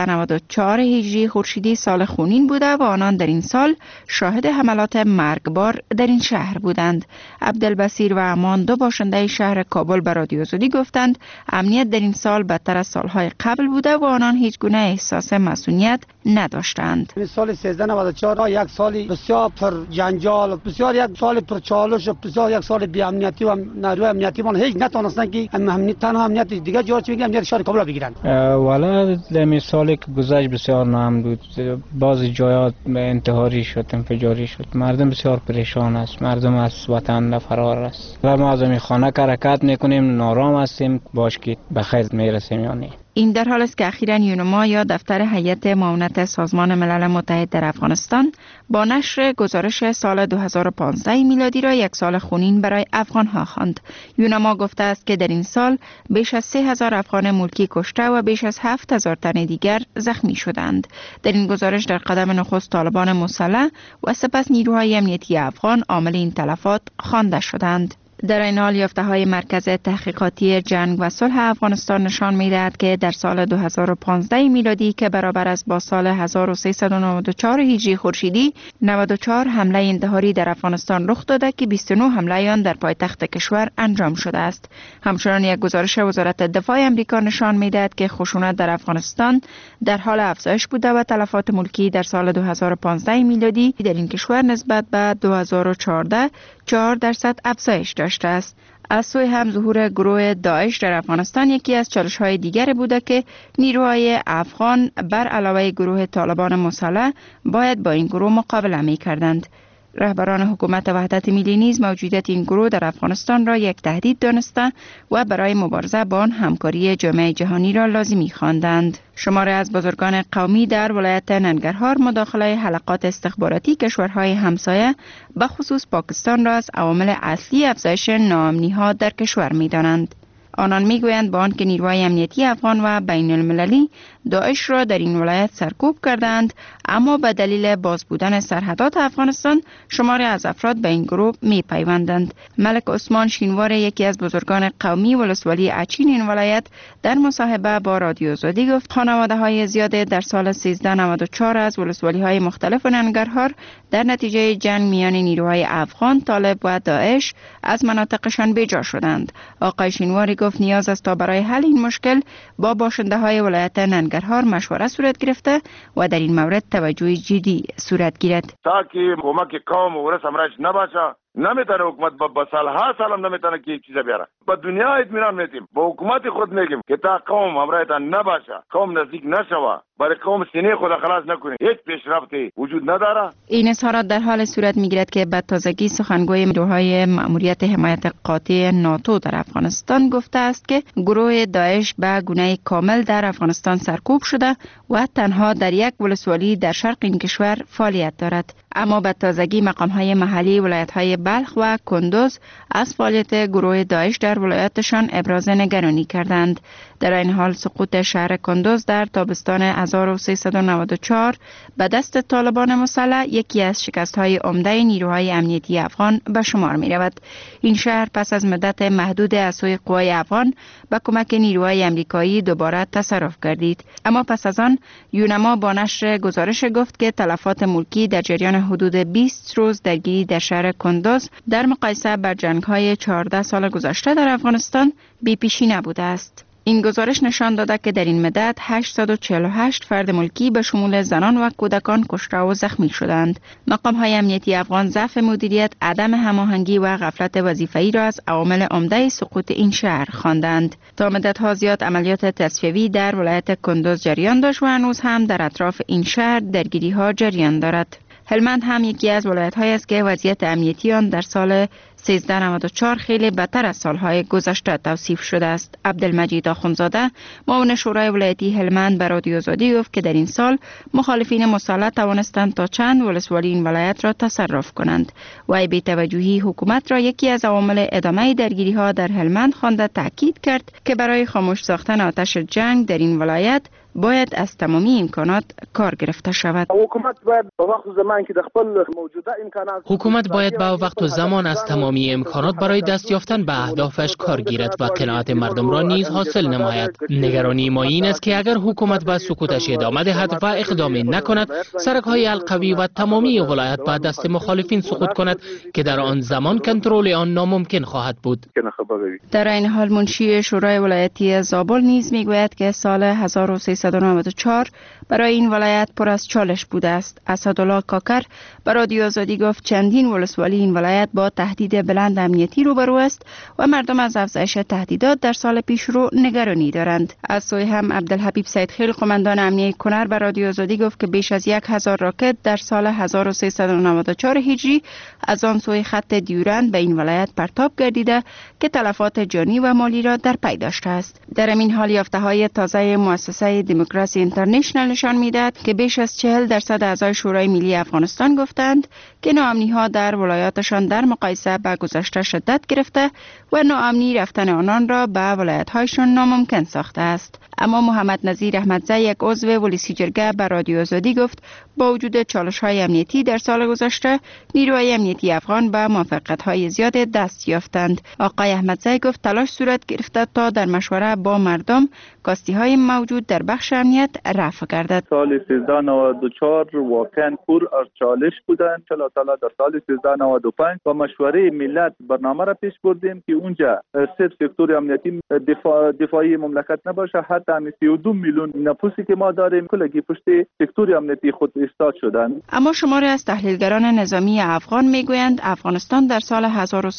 1394 هجری خورشیدی سال خونین بوده و آنان در این سال شاهد حملات مرگبار در این شهر بودند. عبدالبصیر و امان، دو باشنده شهر کابل، به رادیو آزادی گفتند امنیت در این سال بدتر از سالهای قبل بوده و آنان هیچ گونه احساس مسئولیت نداشتند. سال 1394 یک سال بسیار پر جنجال، بسیار یک سال پر چالش، بسیار یک سال بی امنیتی و نیروی امنیتی ما هیچ نتونستن که تنها امنیت دیگه جور چه میگم امنیت شهر کابل بگیرن. میگیرند. والا در مثالی که گذشت بسیار نام بود، بعضی جایات به انتحاری شد، انفجاری شد، مردم بسیار پریشان است، مردم از وطن فرار است و ما از این خانه حرکت میکنیم، نارام هستیم، باش که به خیر میرسیم یا نه. این در حال است که اخیراً یونما یا دفتر هیئت معاونت سازمان ملل متحد در افغانستان با نشر گزارش سال 2015 میلادی را یک سال خونین برای افغان‌ها خواند. یونما گفته است که در این سال بیش از 3000 افغان ملکی کشته و بیش از 7000 تن دیگر زخمی شدند. در این گزارش در قدم نخست طالبان مسلح و سپس نیروهای امنیتی افغان عامل این تلفات خوانده شدند. در این حال یافته‌های مرکز تحقیقاتی جنگ و صلح افغانستان نشان می‌دهد که در سال 2015 میلادی که برابر است با سال 1394 هجری خورشیدی 94 حمله انتحاری در افغانستان رخ داده که 29 حمله آن در پایتخت کشور انجام شده است. همچنان یک گزارش وزارت دفاع آمریکا نشان می‌دهد که خشونت در افغانستان در حال افزایش بوده و تلفات ملکی در سال 2015 میلادی در این کشور نسبت به 2014 4% افزایش داشته است. از سوی هم ظهور گروه داعش در افغانستان یکی از چالش‌های دیگر بوده که نیروهای افغان بر علاوه گروه طالبان مسلح باید با این گروه مقابله می‌کردند. رهبران حکومت وحدت ملی نیز موجودیت این گروه در افغانستان را یک تهدید دانسته و برای مبارزه با آن همکاری جامعه جهانی را لازمی خواندند. شماری از بزرگان قومی در ولایت ننگرهار مداخله حلقات استخباراتی کشورهای همسایه به خصوص پاکستان را از عوامل اصلی افزایش ناامنی‌ها در کشور می‌دانند. آنان میگویند با آنکه نیروهای امنیتی افغان و بین المللی داعش را در این ولایت سرکوب کردند، اما به دلیل باز بودن سرحدات افغانستان شماری از افراد به این گروه می پیوندند. ملک عثمان شینوار یکی از بزرگان قومی ولسوالی اچین این ولایت در مصاحبه با رادیو آزادی گفت خانواده های زیاده در سال 1394 از ولسوالی های مختلف ننگرهار در نتیجه جنگ میان نیروهای افغان، طالب و داعش از مناطقشان بیجا شدند. آقای شینواری گفت نیاز است تا برای حل این مشکل با باشنده های ولایت ننگرهار مشوره صورت گرفته و در این مورد توجه جدی صورت گیرد. تا که کمک قوم و رسم رش نباشه نمیتونه حکومت با سالها سالم نمیتونه که چیزا بیاره. با دنیا اطمینان میتیم، با حکومت خود میگیم که تا قوم همراهتان نباشه، قوم نزدیک نشوه، برای قوم سینه خود خلاص نکنه، هیچ پیشرفتی وجود نداره. این اظهارات در حال صورت میگیرد که به تازگی سخنگوی نیروهای مأموریت حمایت قاطع ناتو در افغانستان گفته است که گروه داعش به گونه کامل در افغانستان سرکوب شده و تنها در یک ولسوالی در شرق این کشور فعالیت دارد. اما به تازگی مقام‌های محلی ولایت‌های بلخ و کندوز از فعالیت گروه داعش در ولایتشان ابراز نگرانی کردند. در این حال سقوط شهر کندوز در تابستان 1394 به دست طالبان مسلح یکی از شکست‌های عمده نیروهای امنیتی افغان به شمار می‌رود. این شهر پس از مدت محدود از سوی قوای افغان به کمک نیروهای آمریکایی دوباره تصرف گردید. اما پس از آن یونما با نشر گزارش گفت که تلفات ملکی در جریان حدود 20 روز درگیری در شهر کندوز در مقایسه با جنگ‌های 14 سال گذشته در افغانستان بی‌پیشی نبوده است. این گزارش نشان داده که در این مدت 848 فرد ملکی به شمول زنان و کودکان کشته و زخمی شدند. مقام‌های امنیتی افغان ضعف مدیریت، عدم هماهنگی و غفلت وظیفه‌ای را از عوامل عمده سقوط این شهر خواندند. تا مدت‌ها زیاد عملیات تصفیه‌ای در ولایت کندوز جریان داشت و هنوز هم در اطراف این شهر درگیری‌ها جریان دارد. هلمند هم یکی از ولایت‌هایی است که وضعیت امنیتی آن در سال 1394 خیلی بدتر از سالهای گذشته توصیف شده است. عبدالمجید آخونزاده معاون شورای ولایتی هلمند به رادیو آزادی گفت که در این سال مخالفین مسلح توانستند تا چند ولسوالی این ولایت را تصرف کنند. وی بی توجهی حکومت را یکی از عوامل ادامه درگیری‌ها در هلمند خوانده تاکید کرد که برای خاموش ساختن آتش جنگ در این ولایت باید از تمامی امکانات کار گرفته شود. حکومت باید با وقت و زمان که با وقت و زمان از تمامی امکانات برای دست یافتن به اهدافش کار گیرد و قناعت مردم را نیز حاصل نماید. نگرانی ما این است که اگر حکومت به سکوتش ادامه دهد و اقدامی نکند، سرک‌های القوی و تمامی ولایت به دست مخالفین سقوط کند که در آن زمان کنترل آن ناممکن خواهد بود. در این حال منشی شورای ولایتی زابل نیز میگوید که سال 1394 برای این ولایت پر از چالش بوده است. اسدالله کاکر به رادیو آزادی گفت چندین ولسوالی این ولایت با تهدید بلند امنیتی روبرو است و مردم از افزایش تهدیدات در سال پیشرو نگرانی دارند. از سوی هم عبدالحبیب سیدخیل قماندان امنیه کنر به رادیو آزادی گفت که بیش از 1000 راکت در سال 1394 هجری از آن سوی خط دیورند به این ولایت پرتاب گردیده که تلفات جانی و مالی را در پی داشته است. در این حال یافته‌های تازه مؤسسه دموکراسی اینترنشنال نشان می‌دهد که بیش از 40% اعضای شورای ملی افغانستان گفتند که ناامنی‌ها در ولایاتشان در مقایسه با گذشته شدت گرفته و ناامنی رفتن آنان را به ولایت‌هایشان ناممکن ساخته است. اما محمد نظیر احمدزی، یک عضو ولسی جرگه، به رادیو آزادی گفت با وجود چالش‌های امنیتی در سال گذشته نیروهای امنیتی افغان به موفقیت‌های زیاد دست یافتند. آقای احمدزی گفت تلاش صورت گرفته تا در مشوره با مردم کاستی‌های موجود در بخش امنیت رفع گردد. سال 1394 واقعا پر از چالش بودند. ان شاءالله در سال 1395 با مشوره ملت برنامه را پیش بردیم که اونجا صرف سکتور امنیتی دفاعی مملکت نباشه، حتی 32 میلیون نفوسی که ما داریم کلگی پشت سکتور امنیتی خود ایستاد شدند. اما شماری از تحلیلگران نظامی افغان میگویند افغانستان در سال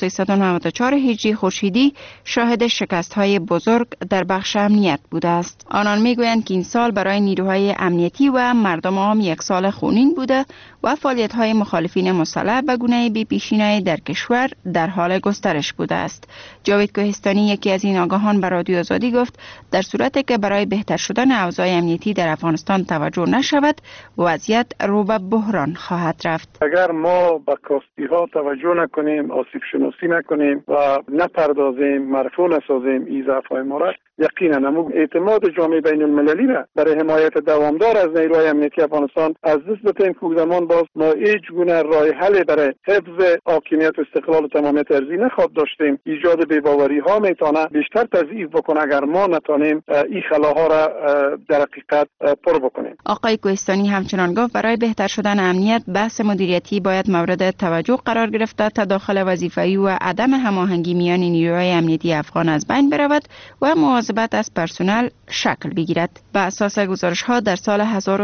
1394 هجری خورشیدی شاهد شکست‌های بزرگ در بخش امنیت بوده است. آنان میگویند که این سال برای نیروهای امنیتی و مردم عام یک سال خونین بوده و فعالیت‌های مخالفین مسلح به گونه بی‌پیشینه‌ای در کشور در حال گسترش بوده است. جاوید کوهستانی، یکی از این آگاهان، به رادیو آزادی گفت در صورتی که برای بهتر شدن اوضاع امنیتی در افغانستان توجه نشود وضعیت رو به بحران خواهد رفت. اگر ما به کاستی‌ها توجه نکنیم، آسیب شناسی نکنیم و نپردازیم، مرفوع نسازیم این ضعف‌های ما را، یقینا اعتماد جامعه بین المللی را برای حمایت دوامدار از نیروهای امنیتی افغانستان از دست بدهیم که زمان باز ما هیچ گونه راه حل برای حفظ حاکمیت و استقلال و تمامیت ارضی نخواهد داشتیم. ایجاد بی‌باوری ها میتونه بیشتر تضعیف بکنه اگر ما نتونیم این خلاها را در حقیقت پر بکنیم. آقای کوهستانی همچنان گفت برای بهتر شدن امنیت بحث مدیریتی باید مورد توجه قرار گرفته، تداخل وظیفه‌ای و عدم هماهنگی میان نیروهای امنیتی افغان از بین برود و مواظبت از پرسنل شکل بگیرد. بر اساس گزارش‌ها در سال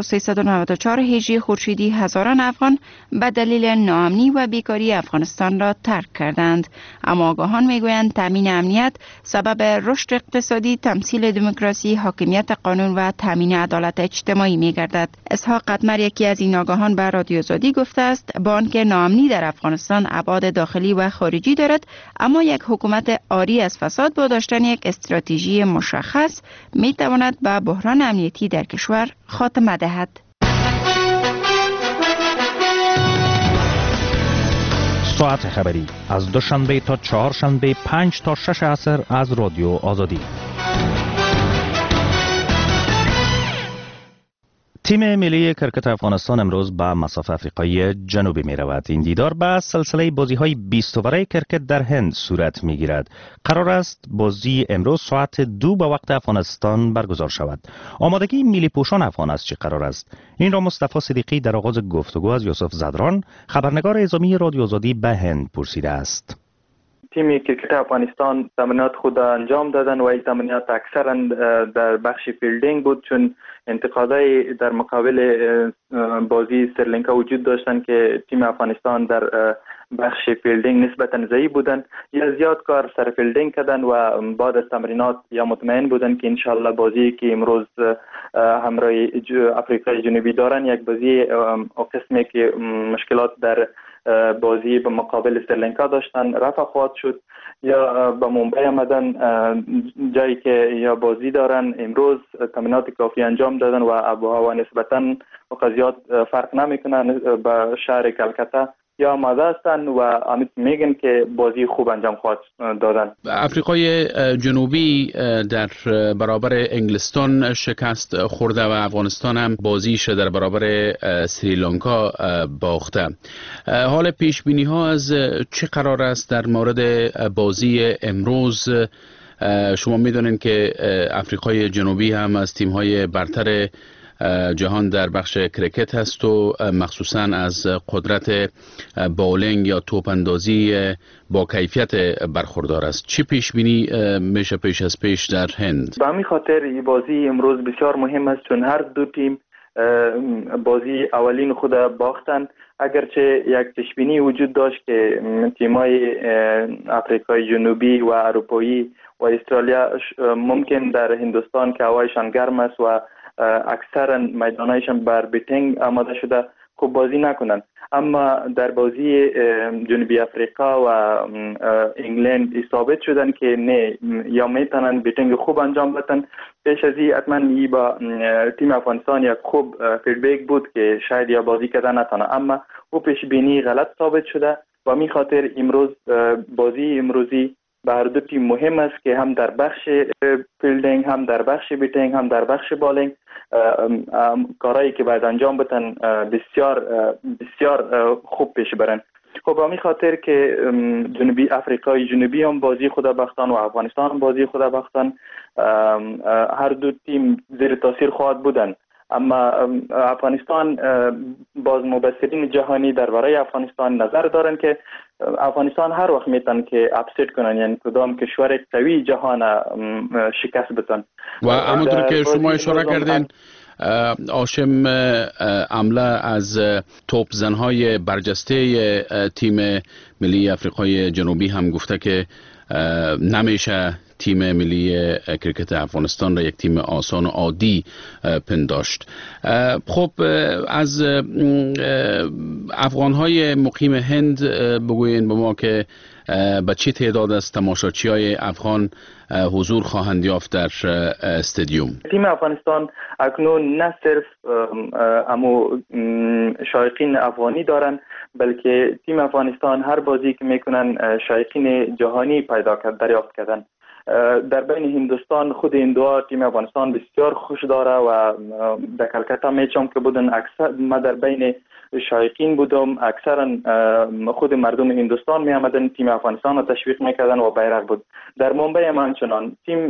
1394 هجری خورشیدی هزاران افغان به دلیل ناامنی و بیکاری افغانستان را ترک کردند. اما آگاهان میگویند تامین امنیت سبب رشد اقتصادی، تمثیل دموکراسی، حاکمیت قانون و تامین عدالت اجتماعی میگردد. اسحاق قدمر، یکی از این آگاهان، به رادیو آزادی گفته است با آنکه ناامنی در افغانستان ابعاد داخلی و خارجی دارد، اما یک حکومت عاری از فساد با داشتن یک استراتژی مشخص میتواند به بحران امنیتی در کشور خاتمه دهد. ساعت خبری از دوشنبه تا چهارشنبه 5 تا 6 عصر از رادیو آزادی. تیم ملی کرکت افغانستان امروز به مصاف افریقای جنوبی می رود. این دیدار به سلسله بازی های 20 اووره کرکت در هند صورت می گیرد. قرار است بازی امروز ساعت 2 به وقت افغانستان برگزار شود. آمادگی ملی پوشان افغان است چه قرار است؟ این را مصطفی صدیقی در آغاز گفتگو از یوسف زدران، خبرنگار اعزامی رادیو آزادی به هند پرسیده است. تیم کرکت افغانستان تمرینات خود انجام دادن و این تمرینات اکثرا در بخش فیلدینگ بود، چون انتقادهای در مقابل بازی سریلانکا وجود داشتن که تیم افغانستان در بخش فیلدینگ نسبتا ضعیف بودن یا زیاد کار سر فیلدینگ کردن و بعد از تمرینات یا مطمئن بودن که انشالله بازی که امروز همراه افریقای جنوبی دارن یک بازی قسمی که مشکلات در بازی به مقابل سریلانکا داشتن رفع خواهد شد، یا به ممبئی آمدن جایی که یا بازی دارن امروز تمرینات کافی انجام دادن و آب و هوا نسبتا زیاد فرق نمیکنه به شهر کلکتا یا آماده هستند و امید میگن که بازی خوب انجام خواهد دادن. افریقای جنوبی در برابر انگلستان شکست خورده و افغانستان هم بازیش در برابر سریلانکا باخته. حال پیش بینی ها از چه قرار است در مورد بازی امروز؟ شما میدونین که افریقای جنوبی هم از تیم های برتر جهان در بخش کرکت هست و مخصوصا از قدرت باولینگ یا توپ اندازی با کیفیت برخوردار است. چی پیش بینی میشه پیش از پیش در هند؟ به همین خاطر این بازی امروز بسیار مهم است، چون هر دو تیم بازی اولین خود باختن، اگرچه یک پیشبینی وجود داشت که تیمای آفریقای جنوبی و اروپایی و استرالیا ممکن در هندوستان که هوایشان گرم است و اکثرا میدانایشان بر بیتینگ آماده شده خوب بازی نکنن، اما در بازی جنوبی افریقا و انگلند ثابت شدن که نه، یا میتونن بیتینگ خوب انجام بدن. پیش از این حتما ای با تیم افغانستان یک خوب فیدبک بود که شاید یا بازی کردن نتونه، اما او پیش بینی غلط ثابت شده و می خاطر امروز بازی امروزی به هر دو تیم مهم است که هم در بخش فیلدینگ، هم در بخش بیتینگ، هم در بخش بالینگ کارهایی که باید انجام بدن بسیار بسیار خوب پیش برن. خب همین خاطر که جنوبی افریقای جنوبی هم بازی خود باختن و افغانستان هم بازی خود باختن، هر دو تیم زیر تاثیر خواهد بودن. اما افغانستان باز مبصرین جهانی درباره افغانستان نظر دارن که افغانستان هر وقت میتن که اپست کنن، یعنی کدام کشور قوی جهان شکست بدن. و همونطور که شما اشاره کردین هاشم عمله از توپ زنهای برجسته تیم ملی افریقای جنوبی هم گفته که نمیشه تیم ملی کرکت افغانستان را یک تیم آسان و عادی پنداشت. خب از افغانهای مقیم هند بگوین به ما که به چه تعداد از تماشاچی‌های افغان حضور خواهند یافت در استادیوم؟ تیم افغانستان اکنون نه صرف شایقین افغانی دارن، بلکه تیم افغانستان هر بازی که میکنن شایقین جهانی دریافت کردن. در بین هندوستان خود هندوها تیم افغانستان بسیار خوش داره و در کلکتا میچم که بودن، اکثر ما در بین شایقین بودم، اکثرا خود مردم هندوستان می آمدن تیم افغانستان را تشویق میکردن و بیرق بود. در ممبئی هم همچنان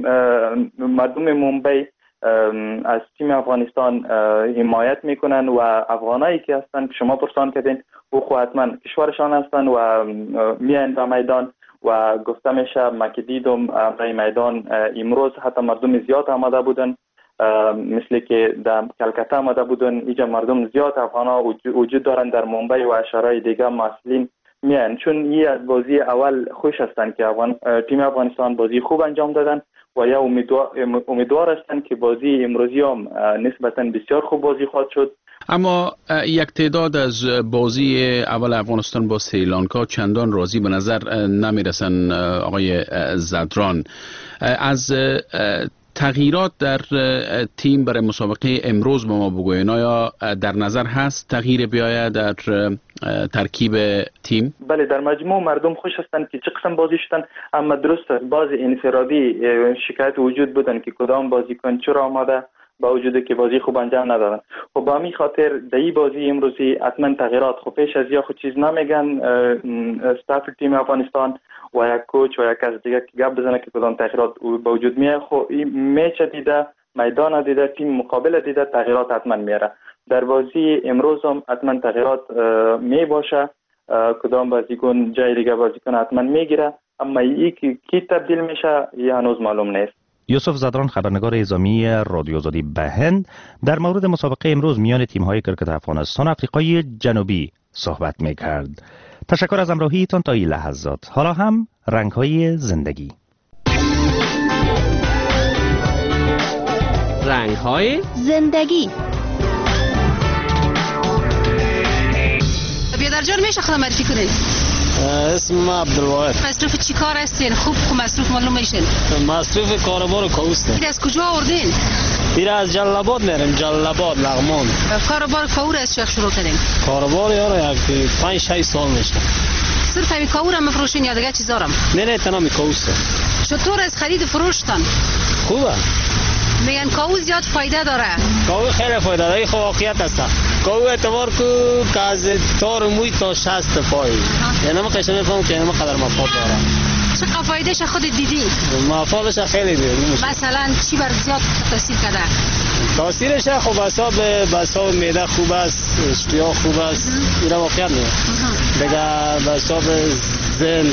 مردم ممبئی از تیم افغانستان حمایت میکنن و افغانایی که هستن شما پرسان کردین او خود حتما کشورشان هستن و میان به میدان و گفته میشه ما که دیدم برای میدان امروز حتی مردم زیاد آمده بودن، مثل که در کلکتا آمده بودن. اینجا مردم زیاد افغانا وجود دارن در ممبئی و شهرهای دیگه مسئولین میان، چون این از بازی اول خوش هستن که تیم افغانستان بازی خوب انجام دادن و یا امیدوار هستن که بازی امروزی هم نسبتا بسیار خوب بازی خواهد شد. اما یک تعداد از بازی اول افغانستان با سریلانکا چندان راضی به نظر نمیرسن. آقای زدران، از تغییرات در تیم برای مسابقه امروز به ما بگوین، آیا در نظر هست تغییر بیاید در ترکیب تیم؟ بله، در مجموع مردم خوش هستند که چه قسم بازی شدن، اما درست است باز انفرادی شکایت وجود بودن که کدام بازیکن چرا آمده با وجود که بازی خوب انجام ندادن. خب با همین خاطر در این بازی امروزی حتما تغییرات خب پیش از یا خود چیز نمیگن استاف تیم افغانستان و یک کوچ و یک از دیگه که گپ بزنه که کدام تغییرات با وجود میاد. خب این میچ دیده، میدان دیده، تیم مقابل دیده، تغییرات حتما میاره. در بازی امروز هم حتما تغییرات می باشه، کدام بازیکن جای دیگه بازیکن حتما میگیره، اما این کی تبدیل میشه یه هنوز معلوم نیست. یوسف زدران، خبرنگار اعزامی رادیو آزادی به هند، در مورد مسابقه امروز میان تیم‌های کرکت افغانستان و آفریقای جنوبی صحبت می‌کرد. تشکر از همراهیتان تا این لحظات. حالا هم رنگ‌های زندگی. رنگ‌های زندگی. بیادر جان میشه خودم معرفی کنید؟ اسم عبدالواحد. مصروف چی کار هستین؟ خوب مصروف معلوم میشین. مصروف کاربار کاوست. از کجا آوردین؟ میره از جلال‌آباد میرم، جلال‌آباد لغمان. کاربار کاور از چه شروع کردین؟ کاربار یارو یک 5-6 سال میشه. صرف همین کاور هم میفروشین یا دیگه چیزا هم؟ نه تنها کاوست. چطور از خرید فروشتن؟ خوبه. میگن کاو زیاد فایده داره. کاو خیلی فایده داره، خب واقعیت است. کاو اعتبار که از تار موی تا 60 پای. یعنی من قشنگ میفهمم که اینم قدر مفاد داره. چه فایدهش خودت دیدی؟ مفادش خیلی دیدم. مثلا چی بر زیاد تاثیر کرده؟ تاثیرش خب حساب معده خوب است، اشتها خوب است. اینا واقعیت نه. دیگه حساب ذهن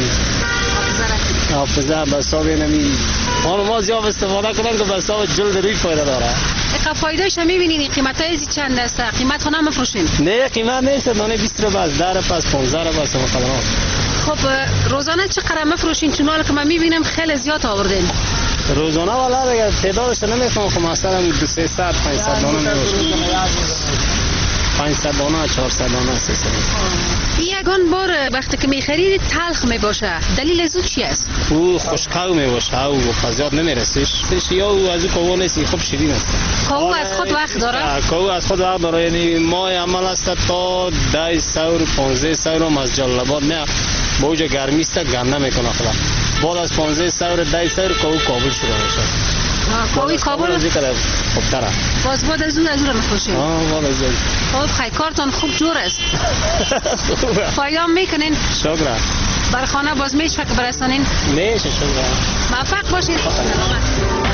حافظه حساب نمی ما زیاد استفاده کنن که حساب جلد روی فایده داره. فایدهش میبینین قیمت های چند است؟ قیمت خونه مفروشین؟ نه قیمت نیست، دانه 20 رو بس 10 رو بس 15 رو بس مقدار. خب روزانه چقدر مفروشین؟ چون حالا که من میبینم خیلی زیاد آوردین. روزانه والا دیگه تعدادش نمیخوام، خب مثلا 200 500 دانه میفروشیم. 500 دانه 400 دانه 300. یگان بار وقتی که میخرید تلخ میباشه، دلیل از اون چی است؟ او خشکاو میباشه او فزیاد نمیرسیش یا او از او کاو نیستی، خوب شیرین است. کاو از خود وقت داره؟ کاو از خود وقت داره، یعنی ماه عمل است تا 10 سور از جلال‌آباد نه با اوجا گرمی است گرم نمیکنه خدا. بعد از 15 سور 10 سور کاو کابل شده میشه. کاوی کابل خوب تره. باز بعد از اون رو میفروشین؟ بعد از اون. خب خیلی کارتون خوب جور است. فایده میکنین؟ شکر. بر خانه باز میشه که برسانین؟ میشه شکر. موفق باشید.